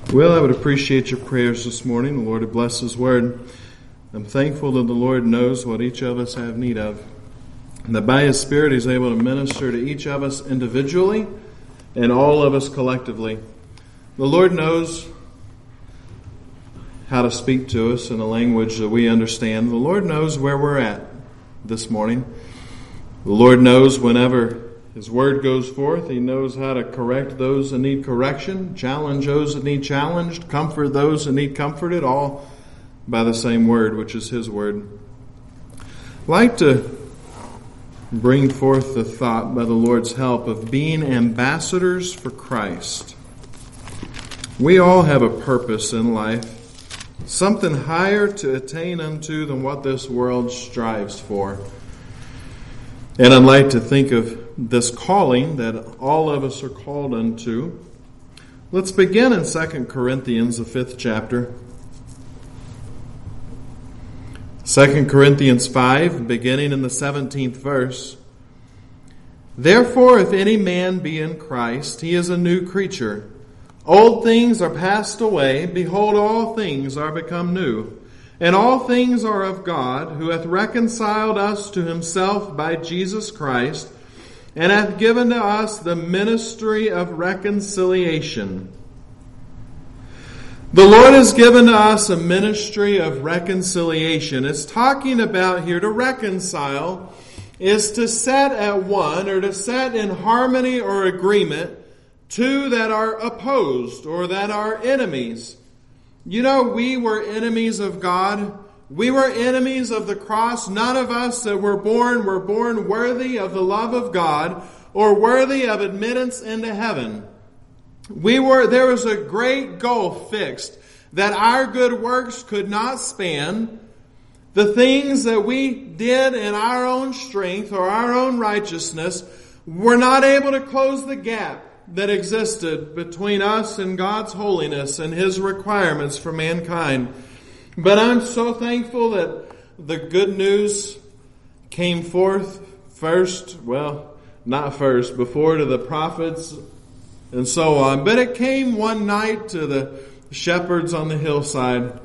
Well, I would appreciate your prayers this morning. The Lord would bless His Word. I'm thankful that the Lord knows what each of us have need of, and that by His Spirit He's able to minister to each of us individually and all of us collectively. The Lord knows how to speak to us in a language that we understand. The Lord knows where we're at this morning. The Lord knows whenever His Word goes forth, He knows how to correct those that need correction, challenge those that need challenged, comfort those that need comforted, all by the same Word, which is His Word. I'd like to bring forth the thought, by the Lord's help, of being ambassadors for Christ. We all have a purpose in life, something higher to attain unto than what this world strives for. And I'd like to think of this calling that all of us are called unto. Let's begin in 2 Corinthians, the 5th chapter. 2 Corinthians 5, beginning in the 17th verse. Therefore, if any man be in Christ, he is a new creature. Old things are passed away. Behold, all things are become new. And all things are of God, who hath reconciled us to Himself by Jesus Christ, and hath given to us the ministry of reconciliation. The Lord has given to us a ministry of reconciliation. It's talking about here to reconcile is to set at one or to set in harmony or agreement two that are opposed or that are enemies. You know, we were enemies of God. We were enemies of the cross. None of us that were born worthy of the love of God or worthy of admittance into heaven. There was a great gulf fixed that our good works could not span. The things that we did in our own strength or our own righteousness were not able to close the gap that existed between us and God's holiness and His requirements for mankind. But I'm so thankful that the good news came forth first, well, not first, before to the prophets and so on. But it came one night to the shepherds on the hillside,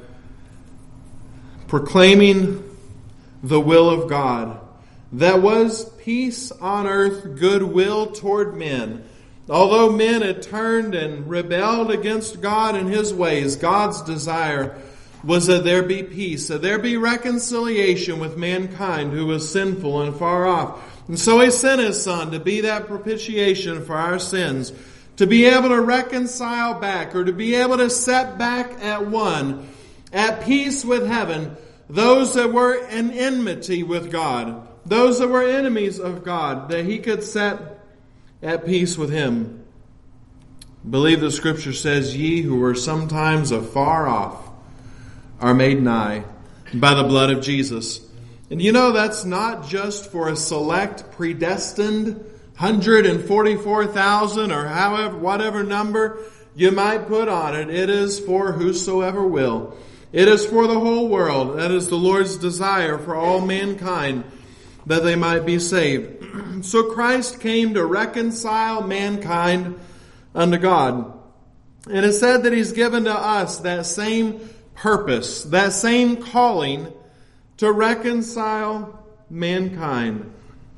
proclaiming the will of God. That was peace on earth, goodwill toward men. Although men had turned and rebelled against God and His ways, God's desire was that there be peace, that there be reconciliation with mankind who was sinful and far off. And so He sent His Son to be that propitiation for our sins, to be able to reconcile back or to be able to set back at one, at peace with heaven, those that were in enmity with God, those that were enemies of God, that He could set at peace with Him. Believe the Scripture says, ye who were sometimes afar off are made nigh by the blood of Jesus. And you know, that's not just for a select, predestined 144,000 or however, whatever number you might put on it. It is for whosoever will. It is for the whole world. That is the Lord's desire for all mankind, that they might be saved. So Christ came to reconcile mankind unto God. And it said that He's given to us that same purpose, that same calling to reconcile mankind.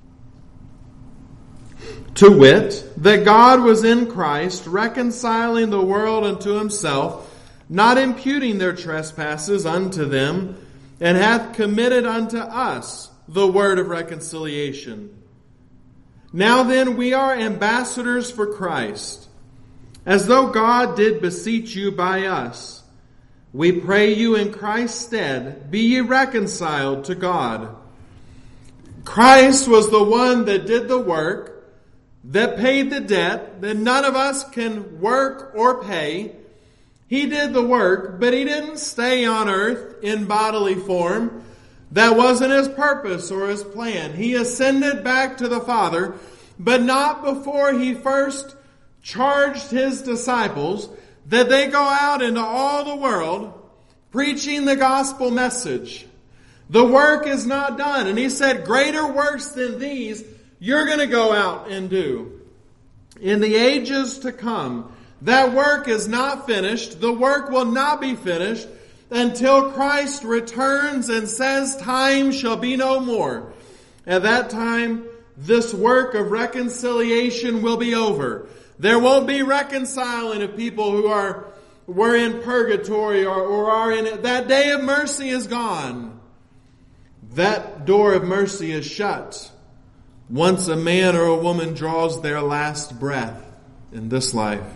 To wit, that God was in Christ, reconciling the world unto Himself, not imputing their trespasses unto them, and hath committed unto us the word of reconciliation. Now then, we are ambassadors for Christ, as though God did beseech you by us. We pray you in Christ's stead, be ye reconciled to God. Christ was the one that did the work, that paid the debt, that none of us can work or pay. He did the work, but He didn't stay on earth in bodily form. That wasn't His purpose or His plan. He ascended back to the Father, but not before He first charged His disciples that they go out into all the world preaching the gospel message. The work is not done. And He said, greater works than these you're going to go out and do. In the ages to come, That work is not finished. The work will not be finished until Christ returns and says, time shall be no more. At that time, this work of reconciliation will be over. There won't be reconciling of people who were in purgatory or are in it. That day of mercy is gone. That door of mercy is shut once a man or a woman draws their last breath in this life.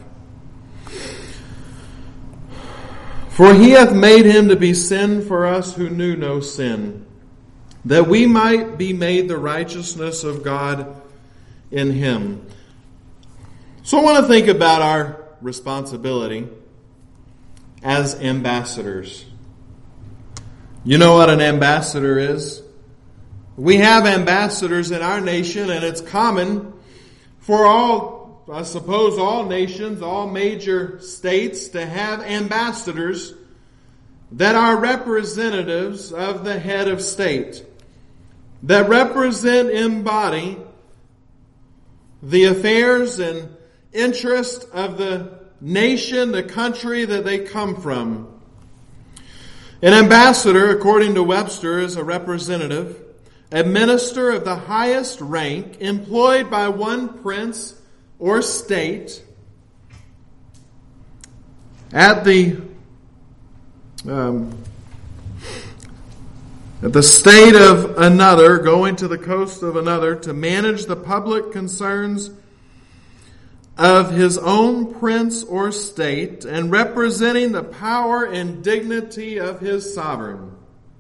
For he hath made him to be sin for us who knew no sin, that we might be made the righteousness of God in him. So I want to think about our responsibility as ambassadors. You know what an ambassador is? We have ambassadors in our nation, and it's common for all nations, all major states to have ambassadors that are representatives of the head of state, that represent, embody the affairs and interest of the nation, the country that they come from. An ambassador, according to Webster, is a representative, a minister of the highest rank, employed by one prince or state at the state of another, going to the coast of another to manage the public concerns of his own prince or state, and representing the power and dignity of his sovereign.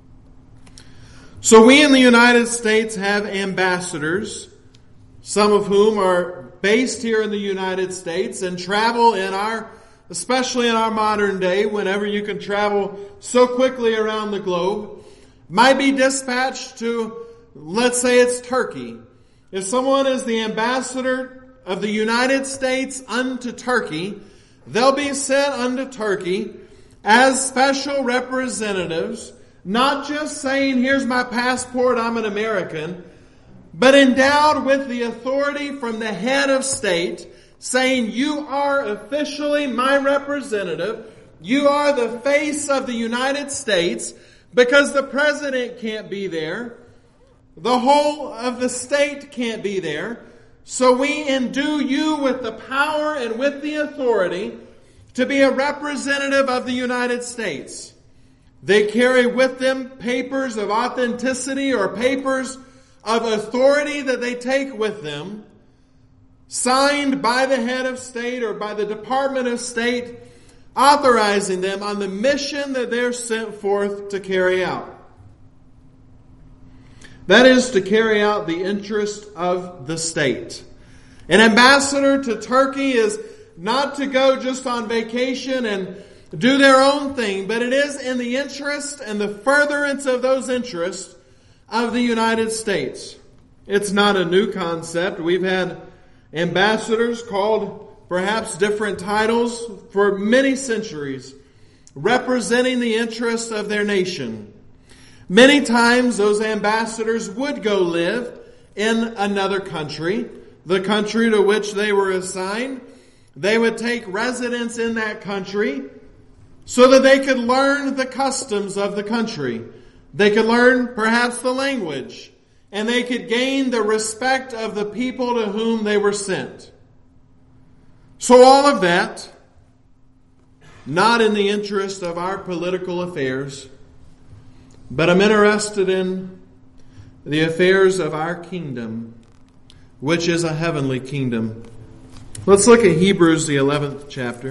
So we in the United States have ambassadors, some of whom are based here in the United States and travel especially in our modern day, whenever you can travel so quickly around the globe, might be dispatched to, let's say it's Turkey. If someone is the ambassador of the United States unto Turkey, they'll be sent unto Turkey as special representatives, not just saying, here's my passport, I'm an American, but endowed with the authority from the head of state, saying, you are officially my representative, you are the face of the United States, because the president can't be there, the whole of the state can't be there, so we endue you with the power and with the authority to be a representative of the United States. They carry with them papers of authenticity or papers of authority that they take with them, signed by the head of state or by the Department of State, authorizing them on the mission that they're sent forth to carry out. That is, to carry out the interest of the state. An ambassador to Turkey is not to go just on vacation and do their own thing, but it is in the interest and the furtherance of those interests of the United States. It's not a new concept. We've had ambassadors called perhaps different titles for many centuries, representing the interests of their nation. Many times those ambassadors would go live in another country, the country to which they were assigned. They would take residence in that country so that they could learn the customs of the country. They could learn perhaps the language, and they could gain the respect of the people to whom they were sent. So all of that, not in the interest of our political affairs, but I'm interested in the affairs of our kingdom, which is a heavenly kingdom. Let's look at Hebrews, the 11th chapter.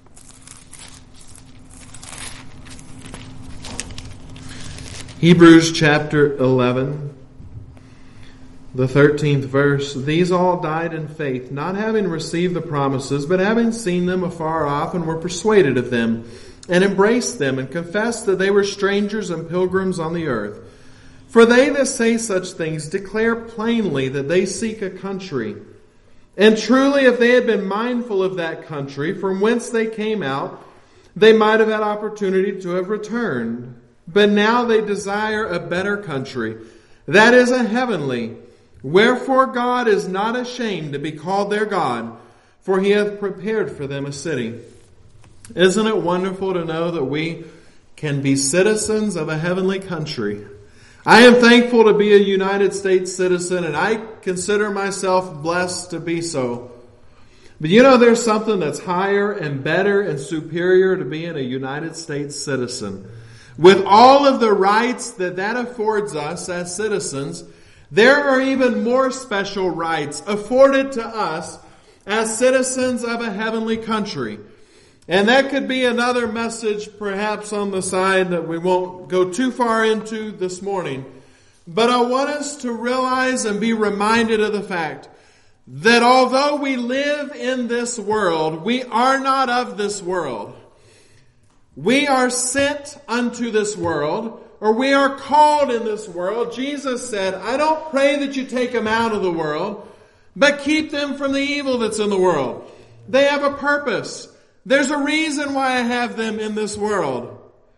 Hebrews chapter 11, the 13th verse. These all died in faith, not having received the promises, but having seen them afar off, and were persuaded of them, and embraced them, and confessed that they were strangers and pilgrims on the earth. For they that say such things declare plainly that they seek a country. And truly, if they had been mindful of that country from whence they came out, they might have had opportunity to have returned. But now they desire a better country, that is a heavenly. Wherefore God is not ashamed to be called their God, for He hath prepared for them a city. Isn't it wonderful to know that we can be citizens of a heavenly country? I am thankful to be a United States citizen, and I consider myself blessed to be so. But you know, there's something that's higher and better and superior to being a United States citizen. With all of the rights that affords us as citizens, there are even more special rights afforded to us as citizens of a heavenly country. And that could be another message perhaps on the side that we won't go too far into this morning. But I want us to realize and be reminded of the fact that although we live in this world, we are not of this world. We are sent unto this world, or we are called in this world. Jesus said, I don't pray that you take them out of the world, but keep them from the evil that's in the world. They have a purpose. There's a reason why I have them in this world.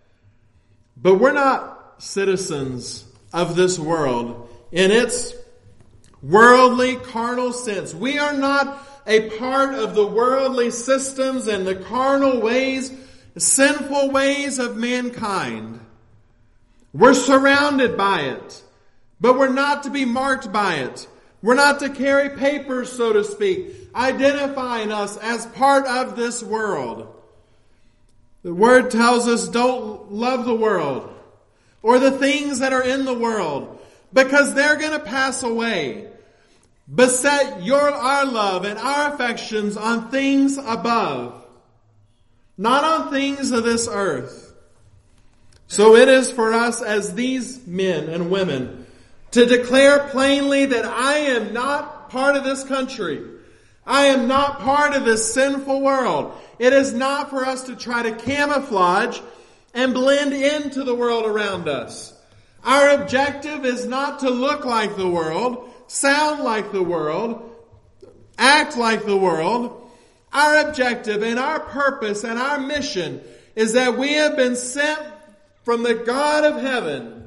But we're not citizens of this world in its worldly, carnal sense. We are not a part of the worldly systems and the carnal ways, sinful ways of mankind. We're surrounded by it, but we're not to be marked by it. We're not to carry papers, so to speak, identifying us as part of this world. The Word tells us don't love the world or the things that are in the world, because they're going to pass away. But set our love and our affections on things above, not on things of this earth. So it is for us as these men and women to declare plainly that I am not part of this country. I am not part of this sinful world. It is not for us to try to camouflage and blend into the world around us. Our objective is not to look like the world, sound like the world, act like the world. Our objective and our purpose and our mission is that we have been sent from the God of heaven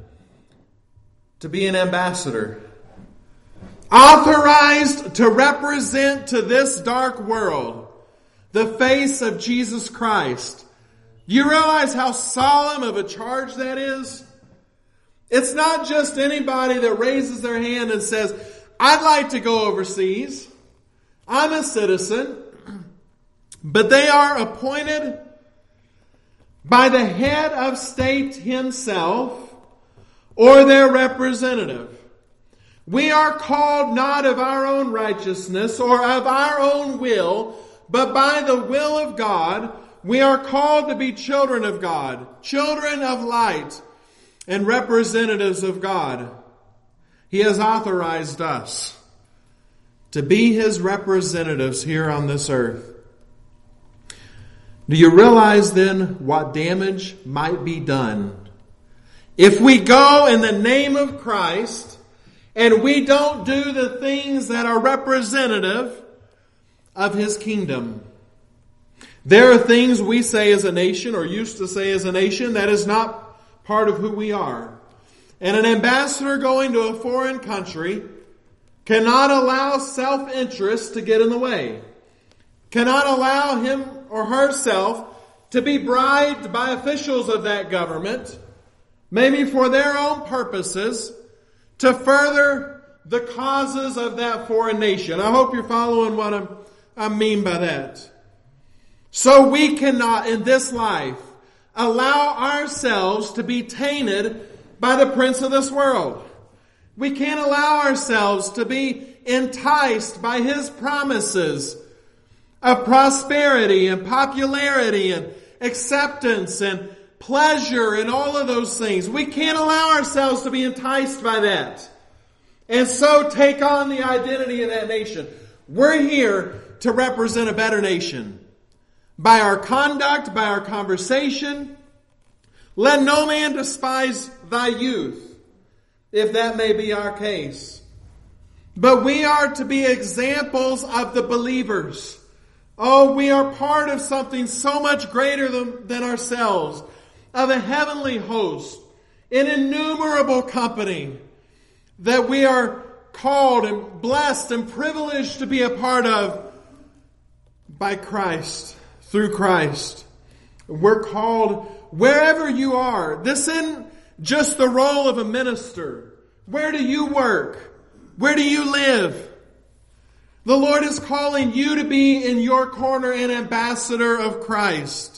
to be an ambassador, authorized to represent to this dark world the face of Jesus Christ. You realize how solemn of a charge that is? It's not just anybody that raises their hand and says, I'd like to go overseas. I'm a citizen. But they are appointed by the head of state himself or their representative. We are called not of our own righteousness or of our own will, but by the will of God. We are called to be children of God, children of light, and representatives of God. He has authorized us to be His representatives here on this earth. Do you realize then what damage might be done if we go in the name of Christ and we don't do the things that are representative of His kingdom? There are things we say as a nation, or used to say as a nation, that is not part of who we are. And an ambassador going to a foreign country cannot allow self-interest to get in the way. Cannot allow him or herself to be bribed by officials of that government, maybe for their own purposes, to further the causes of that foreign nation. I hope you're following what I mean by that. So we cannot, in this life, allow ourselves to be tainted by the prince of this world. We can't allow ourselves to be enticed by his promises of prosperity and popularity and acceptance and pleasure and all of those things. We can't allow ourselves to be enticed by that and so take on the identity of that nation. We're here to represent a better nation. By our conduct, by our conversation, let no man despise thy youth, if that may be our case. But we are to be examples of the believers. Oh, we are part of something so much greater than ourselves, of a heavenly host, an innumerable company that we are called and blessed and privileged to be a part of. by Christ, through Christ. We're called wherever you are. This isn't just the role of a minister. Where do you work? Where do you live? The Lord is calling you to be in your corner an ambassador of Christ.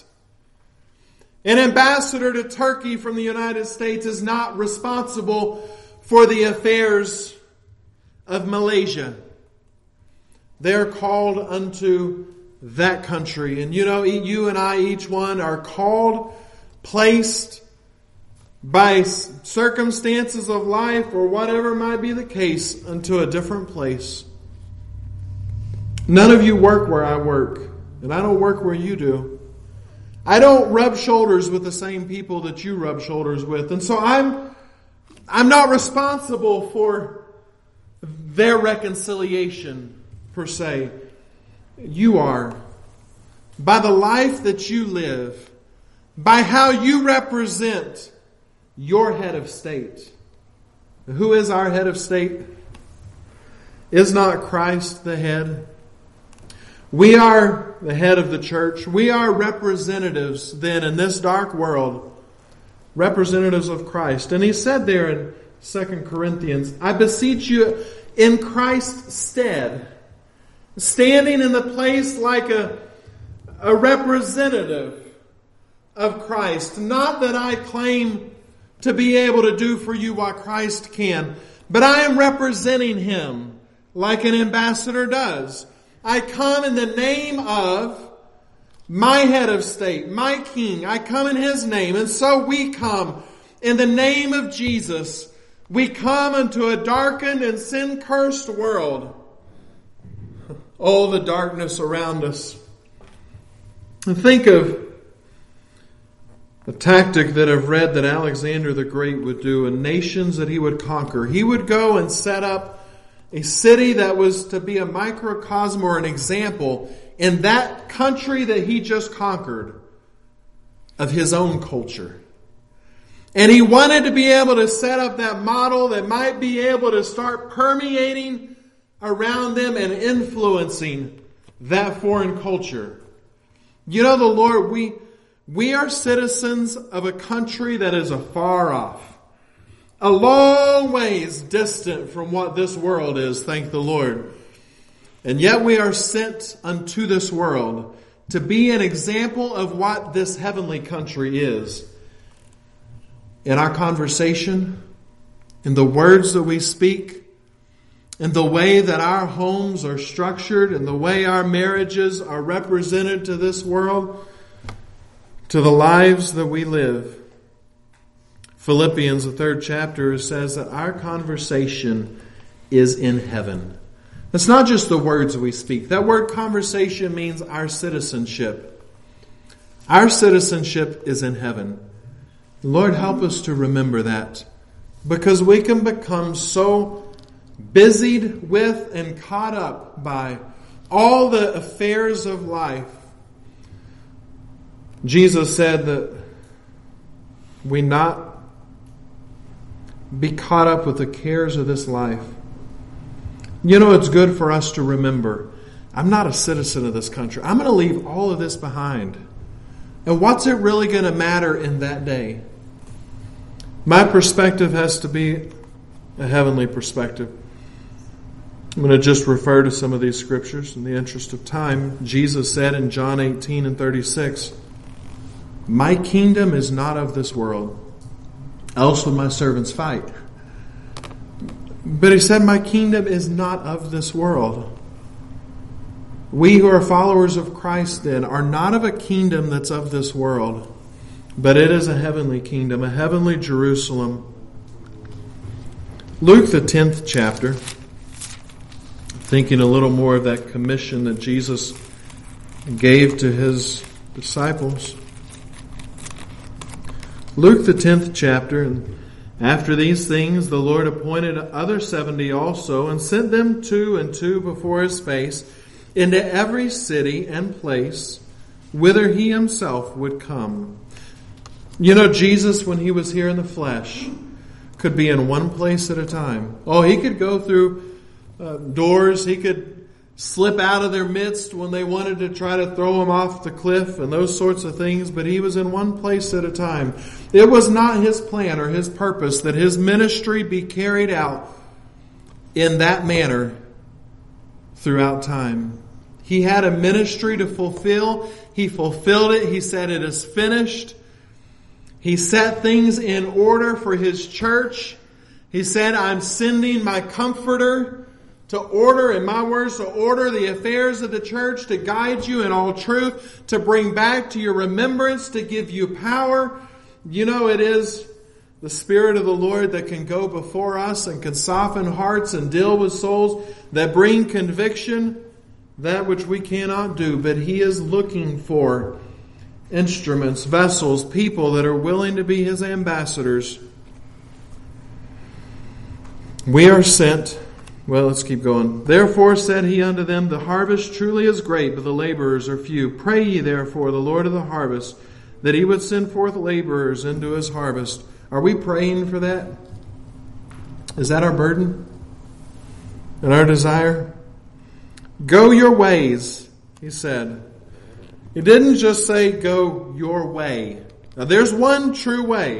An ambassador to Turkey from the United States is not responsible for the affairs of Malaysia. They're called unto that country. And you and I, each one, are called, placed by circumstances of life or whatever might be the case unto a different place. None of you work where I work, and I don't work where you do. I don't rub shoulders with the same people that you rub shoulders with. And so I'm not responsible for their reconciliation, per se. You are. By the life that you live, by how you represent your head of state. Who is our head of state? Is not Christ the head? We are the head of the church. We are representatives then in this dark world. Representatives of Christ. And he said there in 2 Corinthians, I beseech you in Christ's stead, standing in the place like a representative of Christ. Not that I claim to be able to do for you what Christ can, but I am representing Him like an ambassador does. I come in the name of my head of state, my King. I come in His name. And so we come in the name of Jesus. We come into a darkened and sin-cursed world. Oh, the darkness around us. And think of the tactic that I've read that Alexander the Great would do in nations that he would conquer. He would go and set up a city that was to be a microcosm or an example in that country that he just conquered of his own culture. And he wanted to be able to set up that model that might be able to start permeating around them and influencing that foreign culture. You know, the Lord, we are citizens of a country that is afar off. A long ways distant from what this world is, thank the Lord. And yet we are sent unto this world to be an example of what this heavenly country is. In our conversation, in the words that we speak, in the way that our homes are structured, in the way our marriages are represented to this world, to the lives that we live. Philippians, the 3rd chapter, says that our conversation is in heaven. It's not just the words we speak. That word conversation means our citizenship. Our citizenship is in heaven. Lord, help us to remember that, because we can become so busied with and caught up by all the affairs of life. Jesus said that we not be caught up with the cares of this life. You know, it's good for us to remember, I'm not a citizen of this country. I'm going to leave all of this behind. And what's it really going to matter in that day? My perspective has to be a heavenly perspective. I'm going to just refer to some of these scriptures in the interest of time. Jesus said in John 18:36, my kingdom is not of this world. Else would my servants fight. But he said, my kingdom is not of this world. We who are followers of Christ then are not of a kingdom that's of this world, but it is a heavenly kingdom, a heavenly Jerusalem. Luke, the 10th chapter, thinking a little more of that commission that Jesus gave to His disciples. Luke, the 10th chapter, and after these things the Lord appointed other 70 also, and sent them 2 and 2 before His face into every city and place whither He Himself would come. You know, Jesus, when He was here in the flesh, could be in one place at a time. Oh, He could go through doors. He could slip out of their midst when they wanted to try to throw him off the cliff and those sorts of things, but he was in one place at a time. It was not his plan or his purpose that his ministry be carried out in that manner throughout time. He had a ministry to fulfill. He fulfilled it. He said, "It is finished." He set things in order for his church. He said, "I'm sending my comforter to order," in my words, to order the affairs of the church, to guide you in all truth, to bring back to your remembrance, to give you power. You know, it is the Spirit of the Lord that can go before us and can soften hearts and deal with souls, that bring conviction, that which we cannot do. But He is looking for instruments, vessels, people that are willing to be His ambassadors. We are sent. Well, let's keep going. "Therefore said He unto them, The harvest truly is great, but the laborers are few. Pray ye therefore the Lord of the harvest, that He would send forth laborers into His harvest." Are we praying for that? Is that our burden and our desire? "Go your ways," He said. He didn't just say, "Go your way." Now there's one true way.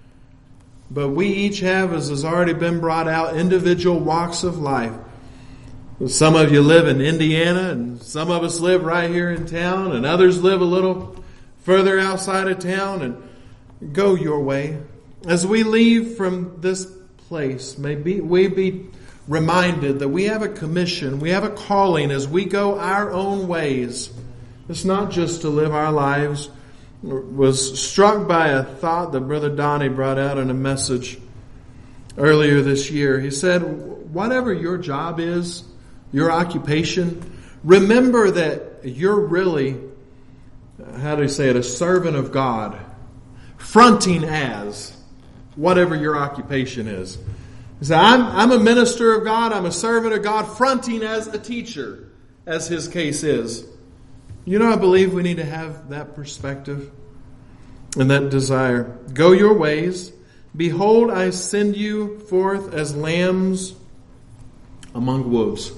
But we each have, as has already been brought out, individual walks of life. Some of you live in Indiana, and some of us live right here in town, and others live a little further outside of town. And go your way. As we leave from this place, may we be reminded that we have a commission, we have a calling as we go our own ways. It's not just to live our lives. Was struck by a thought that Brother Donnie brought out in a message earlier this year. He said, whatever your job is, your occupation, remember that you're really, how do you say it, a servant of God, fronting as whatever your occupation is. He said, I'm a minister of God, I'm a servant of God, fronting as a teacher, as his case is. You know, I believe we need to have that perspective and that desire. Go your ways. Behold, I send you forth as lambs among wolves.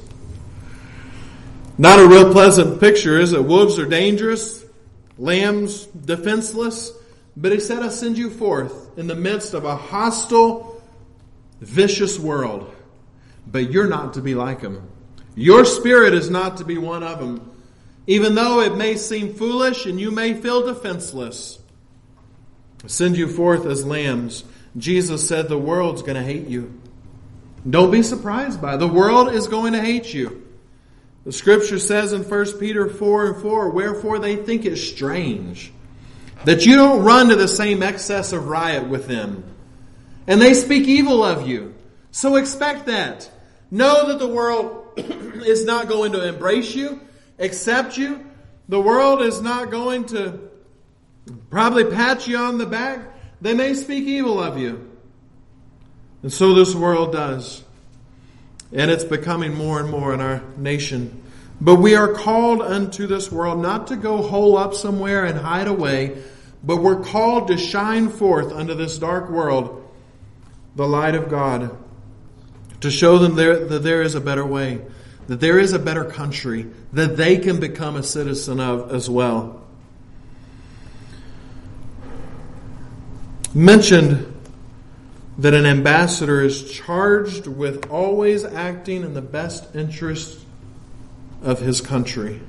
Not a real pleasant picture, is it? Wolves are dangerous, lambs defenseless. But He said, I send you forth in the midst of a hostile, vicious world. But you're not to be like them. Your spirit is not to be one of them. Even though it may seem foolish and you may feel defenseless. Send you forth as lambs. Jesus said the world's going to hate you. Don't be surprised by it. The world is going to hate you. The Scripture says in 1 Peter 4:4, wherefore they think it strange that you don't run to the same excess of riot with them. And they speak evil of you. So expect that. Know that the world is not going to embrace you, accept you. The world is not going to probably pat you on the back. They may speak evil of you. And so this world does. And it's becoming more and more in our nation. But we are called unto this world not to go hole up somewhere and hide away, but we're called to shine forth unto this dark world the light of God, to show them that there is a better way, that there is a better country, that they can become a citizen of as well. Mentioned that an ambassador is charged with always acting in the best interest of his country.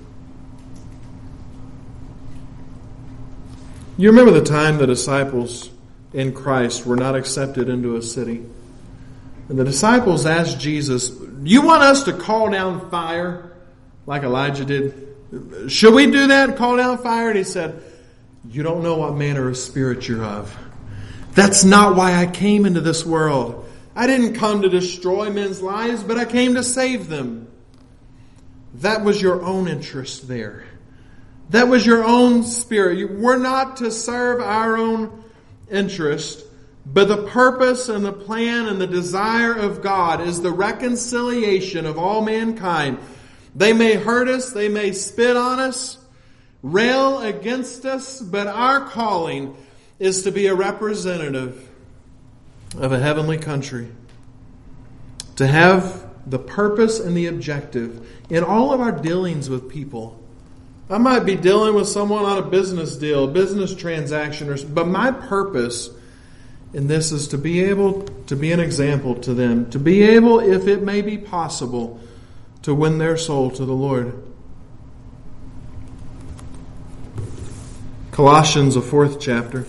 You remember the time the disciples in Christ were not accepted into a city. And the disciples asked Jesus, you want us to call down fire like Elijah did? Should we do that, call down fire? And He said, you don't know what manner of spirit you're of. That's not why I came into this world. I didn't come to destroy men's lives, but I came to save them. That was your own interest there. That was your own spirit. We're not to serve our own interest, but the purpose and the plan and the desire of God is the reconciliation of all mankind. They may hurt us, they may spit on us, rail against us, but our calling is to be a representative of a heavenly country. To have the purpose and the objective in all of our dealings with people. I might be dealing with someone on a business deal, business transaction, but my purpose in this is to be able to be an example to them, to be able, if it may be possible, to win their soul to the Lord. Colossians, the 4th chapter.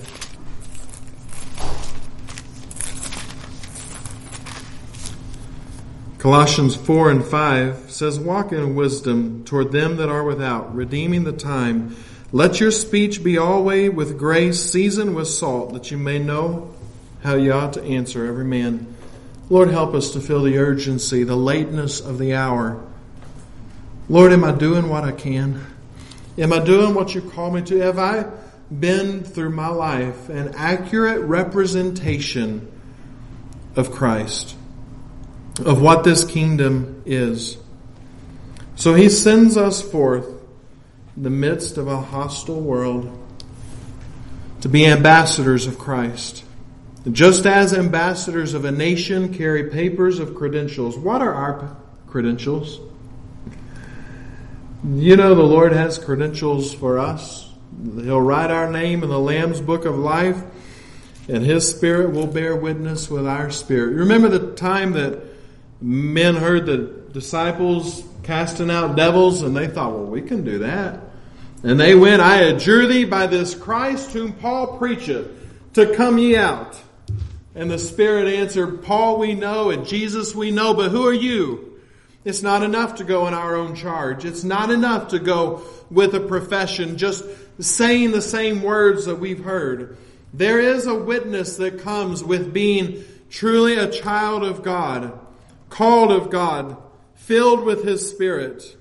Colossians 4 and 5 says, "Walk in wisdom toward them that are without, redeeming the time. Let your speech be always with grace, seasoned with salt, that you may know how you ought to answer every man." Lord, help us to feel the urgency, the lateness of the hour. Lord, am I doing what I can? Am I doing what you call me to? Have I been through my life an accurate representation of Christ, of what this kingdom is? So he sends us forth in the midst of a hostile world to be ambassadors of Christ. Just as ambassadors of a nation carry papers of credentials. What are our credentials? You know, the Lord has credentials for us. He'll write our name in the Lamb's book of life, and His Spirit will bear witness with our spirit. Remember the time that men heard the disciples casting out devils, and they thought, well, we can do that. And they went, "I adjure thee by this Christ whom Paul preacheth, to come ye out." And the Spirit answered, "Paul we know, and Jesus we know, but who are you?" It's not enough to go in our own charge. It's not enough to go with a profession, just saying the same words that we've heard. There is a witness that comes with being truly a child of God, called of God, filled with His Spirit.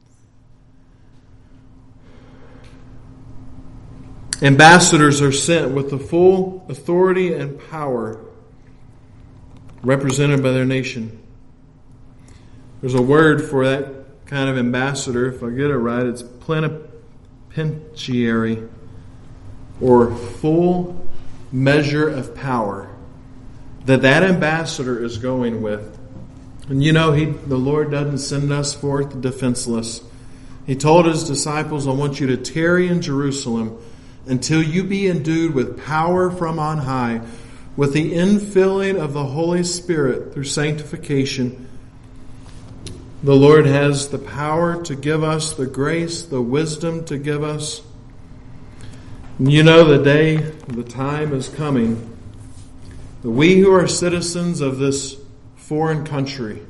Ambassadors are sent with the full authority and power represented by their nation. There's a word for that kind of ambassador. If I get it right, it's plenipotentiary, or full measure of power that ambassador is going with. And you know, the Lord doesn't send us forth defenseless. He told His disciples, "I want you to tarry in Jerusalem until you be endued with power from on high, with the infilling of the Holy Spirit through sanctification." The Lord has the power to give us the grace, the wisdom to give us. You know, the time is coming that we who are citizens of this foreign country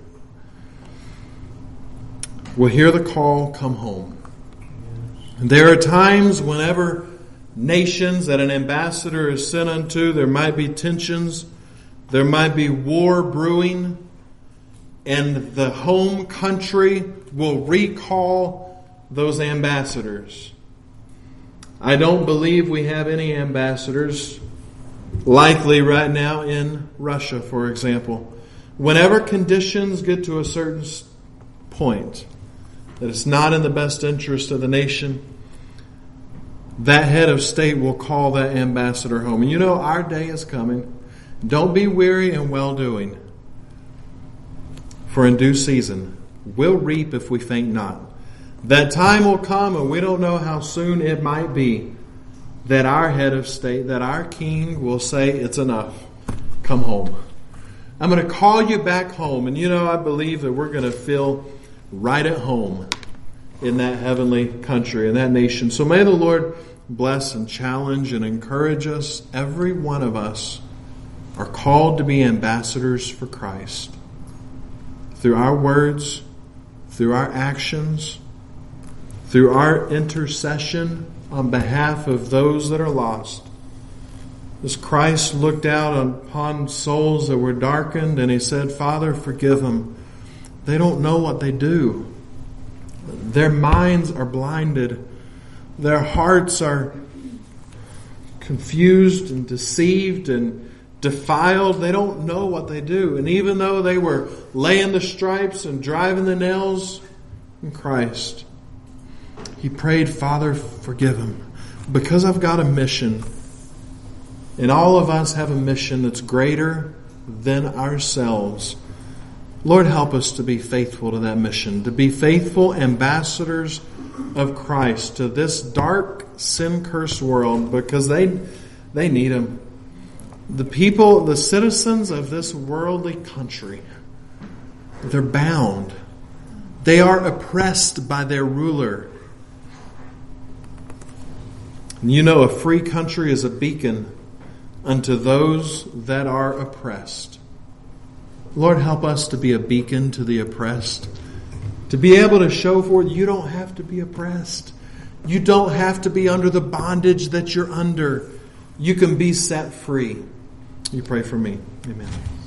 will hear the call, "Come home." And there are times whenever nations that an ambassador is sent unto, there might be tensions, there might be war brewing, and the home country will recall those ambassadors. I don't believe we have any ambassadors likely right now in Russia, for example. Whenever conditions get to a certain point that it's not in the best interest of the nation, that head of state will call that ambassador home. And you know, our day is coming. Don't be weary in well-doing, for in due season we'll reap if we faint not. That time will come, and we don't know how soon it might be, that our head of state, that our king will say, "It's enough. Come home. I'm going to call you back home." And you know, I believe that we're going to feel right at home in that heavenly country, in that nation. So may the Lord bless and challenge and encourage us. Every one of us are called to be ambassadors for Christ. Through our words, through our actions, through our intercession on behalf of those that are lost. As Christ looked out upon souls that were darkened, and He said, "Father, forgive them. They don't know what they do. Their minds are blinded. Their hearts are confused and deceived and defiled. They don't know what they do." And even though they were laying the stripes and driving the nails in Christ, He prayed, "Father, forgive them, because I've got a mission." And all of us have a mission that's greater than ourselves. Lord, help us to be faithful to that mission, to be faithful ambassadors of Christ to this dark, sin-cursed world, because they need Him. The people, the citizens of this worldly country, they're bound. They are oppressed by their ruler. And you know, a free country is a beacon unto those that are oppressed. Lord, help us to be a beacon to the oppressed. To be able to show forth, you don't have to be oppressed. You don't have to be under the bondage that you're under. You can be set free. You pray for me. Amen.